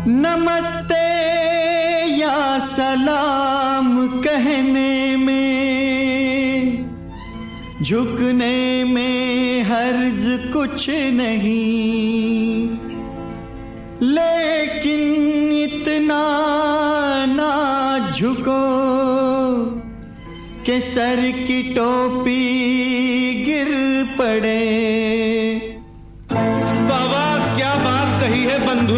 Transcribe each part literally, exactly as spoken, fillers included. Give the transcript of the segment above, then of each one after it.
नमस्ते या सलाम कहने में, झुकने में हर्ज कुछ नहीं, लेकिन इतना ना झुको कि सर की टोपी गिर पड़े। बाबा क्या बात कही है बंधु।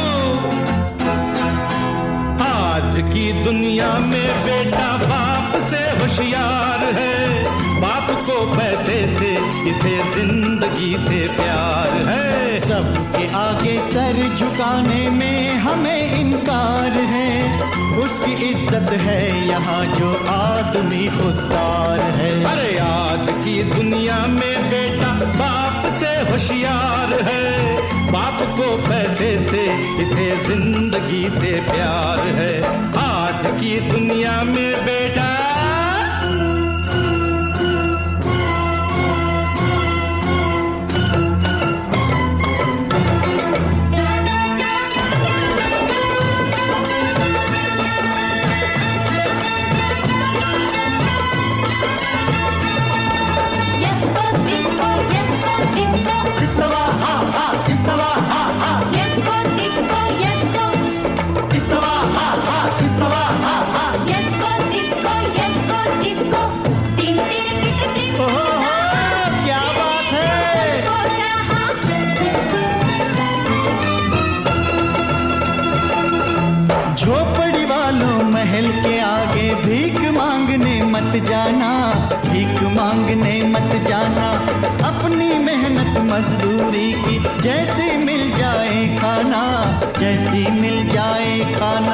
आज की दुनिया में बेटा बाप से होशियार है, बाप को पैसे से इसे जिंदगी से प्यार है। सबके आगे सर झुकाने में हमें इनकार है, उसकी इज्जत है यहाँ जो आदमी खुददार है। अरे आज की दुनिया में बेटा बाप से होशियार है, बाप को पैसे से इसे जिंदगी से प्यार है। आज की दुनिया में बेटा झोपड़ी वालों महल के आगे भीख मांगने मत जाना, भीख मांगने मत जाना। अपनी मेहनत मजदूरी की जैसे मिल जाए खाना, जैसी मिल जाए खाना।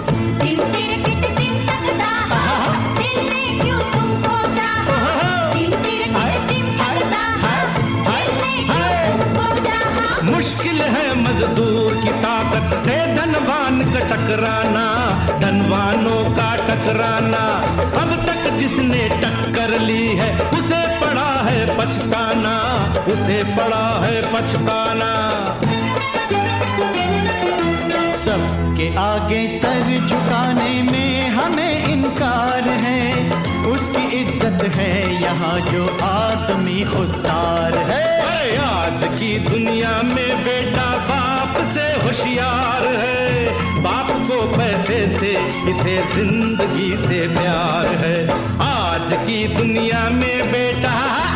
मुश्किल है मजदूर की ताकत से धनवान का टकराना, धनवानों का टकराना। अब तक जिसने टक्कर ली है उसे पड़ा है पछताना, उसे पड़ा है पछताना। सबके आगे सर झुकाने में हमें इनकार है, उसकी इज्जत है यहाँ जो आदमी खुददार है। आज की दुनिया में बेटा बाप से होशियार है, बाप को पैसे से इसे जिंदगी से प्यार है। आज की दुनिया में बेटा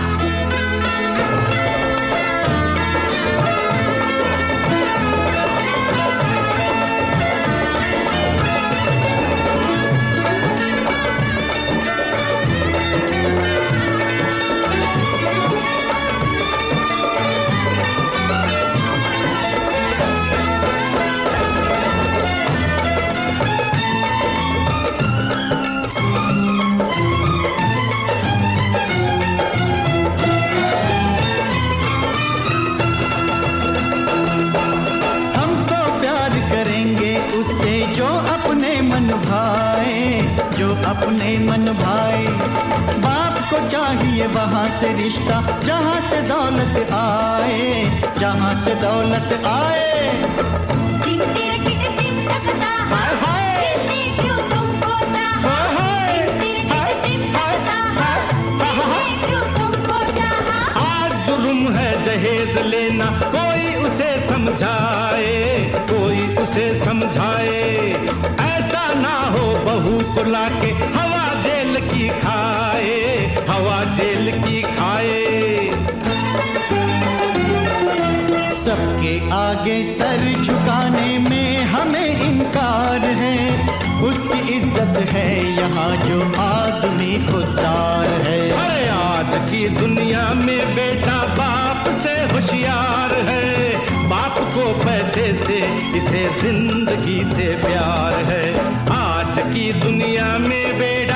जो अपने मन भाए। बाप को चाहिए वहाँ से रिश्ता जहाँ से दौलत आए, जहाँ से दौलत आए। आज जुर्म है जहेज लेना, कोई उसे समझाए, कोई उसे समझाए। ऐसा ना हो बहू को लाके हवा जेल की खाए, हवा जेल की खाए। सबके आगे सर झुकाने में हमें इनकार है, उसकी इज्जत है यहाँ जो आदमी खुददार है। अरे आज की दुनिया में बेटा बाप से होशियार है, बाप को पैसे से इसे जिंदगी से प्यार है। आज की दुनिया में बेटा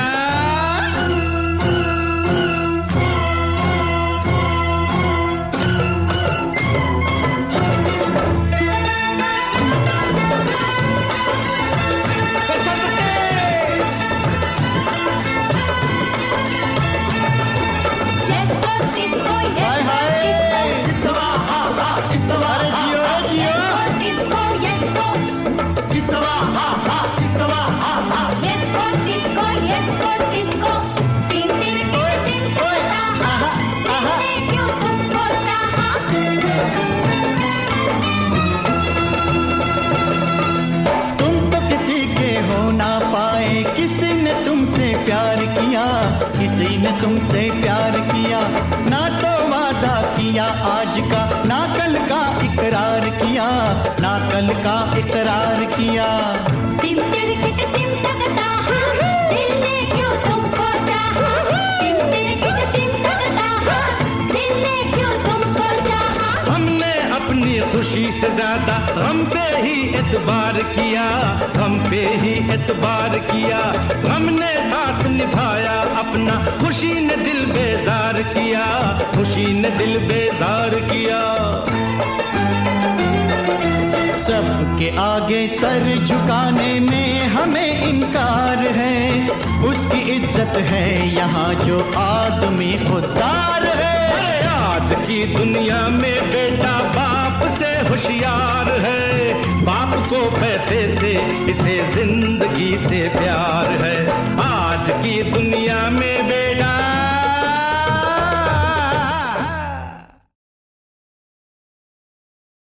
कल का इकरार किया। टिम टिरकिट टिम टकता हाँ, दिल ने क्यों तुमको चाहा। टिम टिरकिट टिम टकता हाँ, दिल ने क्यों तुमको चाहा। हमने अपनी खुशी से ज्यादा गम पे ही एतबार किया, गम पे ही एतबार किया। गम ने साथ निभाया अपना, खुशी ने दिल बेजार किया, खुशी ने दिल बेजार किया। सबके आगे सर झुकाने में हमें इनकार है, उसकी इज्जत है यहाँ जो आदमी खुददार है। आज की दुनिया में बेटा बाप से होशियार है, बाप को पैसे से इसे जिंदगी से प्यार है। आज की दुनिया में बेटा